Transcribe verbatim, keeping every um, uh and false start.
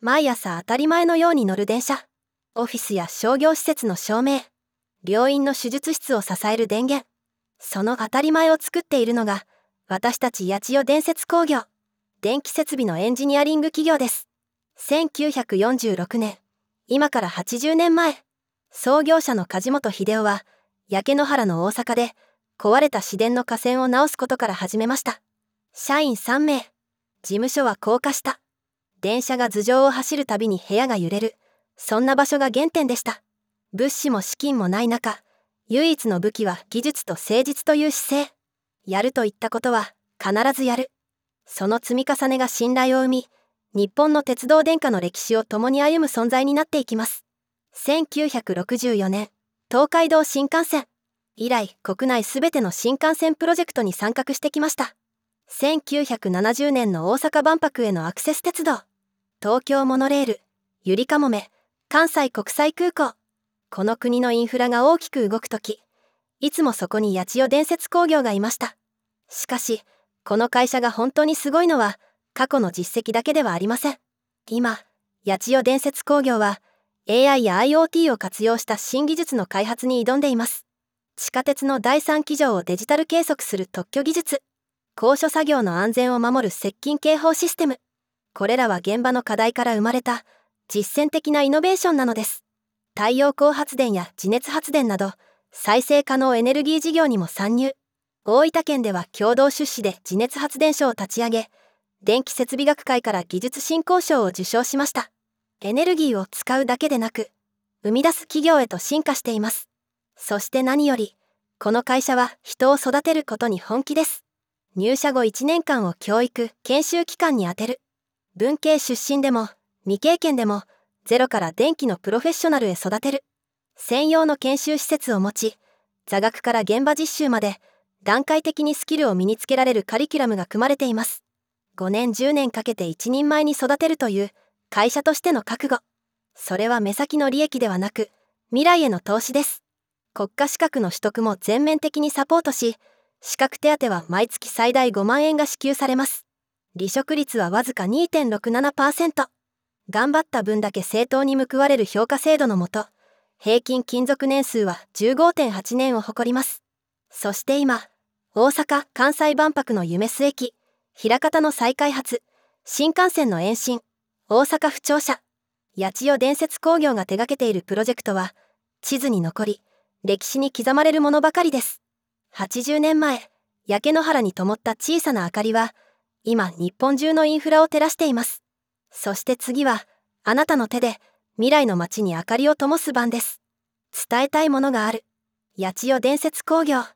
毎朝当たり前のように乗る電車、オフィスや商業施設の照明、病院の手術室を支える電源、その当たり前を作っているのが私たち八千代電鉄工業、電気設備のエンジニアリング企業です。せんきゅうひゃくよんじゅうろくねん、今からはちじゅうねんまえ、創業者の梶本秀夫は焼け野原の大阪で壊れた市電の架線を直すことから始めました。社員さんめい、事務所は高架下、電車が頭上を走るたびに部屋が揺れる、そんな場所が原点でした。物資も資金もない中、唯一の武器は技術と誠実という姿勢。やると言ったことは必ずやる。その積み重ねが信頼を生み、日本の鉄道電化の歴史を共に歩む存在になっていきます。せんきゅうひゃくろくじゅうよねん、東海道新幹線。以来、国内すべての新幹線プロジェクトに参画してきました。せんきゅうひゃくななじゅうねんの大阪万博へのアクセス鉄道、東京モノレール、ゆりかもめ、関西国際空港。この国のインフラが大きく動くとき、いつもそこに八千代電鉄工業がいました。しかし、この会社が本当にすごいのは、過去の実績だけではありません。今、八千代電鉄工業は、エーアイ や アイオーティー を活用した新技術の開発に挑んでいます。地下鉄のだいさん機場をデジタル計測する特許技術、高所作業の安全を守る接近警報システム。これらは現場の課題から生まれた実践的なイノベーションなのです。太陽光発電や地熱発電など再生可能エネルギー事業にも参入。大分県では共同出資で地熱発電所を立ち上げ、電気設備学会から技術振興賞を受賞しました。エネルギーを使うだけでなく、生み出す企業へと進化しています。そして何より、この会社は人を育てることに本気です。入社後いちねんかんを教育・研修期間に充てる。文系出身でも未経験でもゼロから電気のプロフェッショナルへ育てる。専用の研修施設を持ち、座学から現場実習まで段階的にスキルを身につけられるカリキュラムが組まれています。ごねんじゅうねんかけて一人前に育てるという会社としての覚悟。それは目先の利益ではなく未来への投資です。国家資格の取得も全面的にサポートし、資格手当は毎月最大ごまんえんが支給されます。離職率はわずか にてんろくななパーセント。頑張った分だけ正当に報われる評価制度のもと、平均勤続年数は じゅうごてんはちねんを誇ります。そして今、大阪・関西万博の夢洲駅、枚方の再開発、新幹線の延伸、大阪府庁舎、八千代電鉄工業が手掛けているプロジェクトは、地図に残り、歴史に刻まれるものばかりです。はちじゅうねんまえ、焼け野原に灯った小さな明かりは、今日本中のインフラを照らしています。そして次は、あなたの手で未来の街に明かりを灯す番です。伝えたいものがある。八千代電鉄工業。